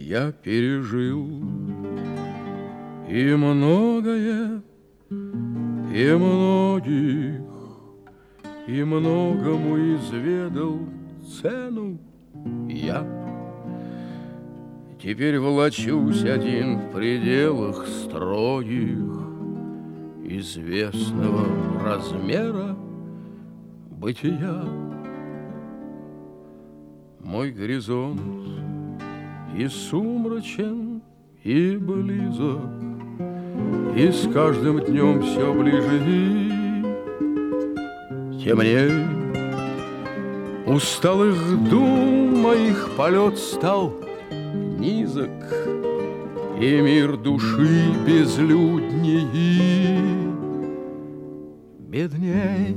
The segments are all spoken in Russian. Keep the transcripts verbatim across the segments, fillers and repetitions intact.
Я пережил и многое, и многих, и многому изведал цену я. Теперь волочусь один в пределах строгих известного размера бытия. Мой горизонт и сумрачен, и близок, и с каждым днем все ближе и темней. Усталых дум моих полет стал низок, и мир души безлюдней и бедней.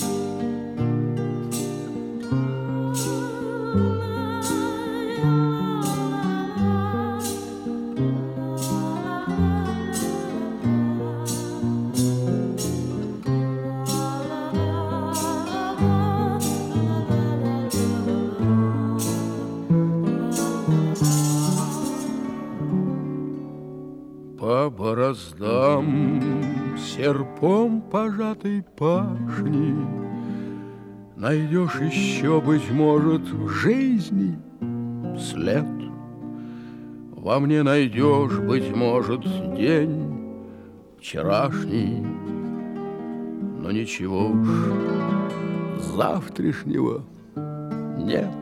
По бороздам серпом пожатой пашни найдешь еще, быть может, в жизни след. Во мне найдешь, быть может, день вчерашний, но ничего уж завтрашнего нет.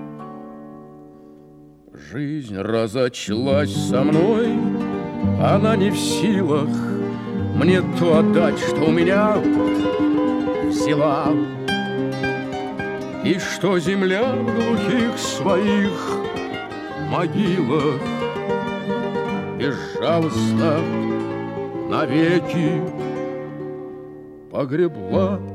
Жизнь разочлась со мной, она не в силах мне то отдать, что у меня взяла, и что земля в глухих своих могилах безжалостно навеки погребла.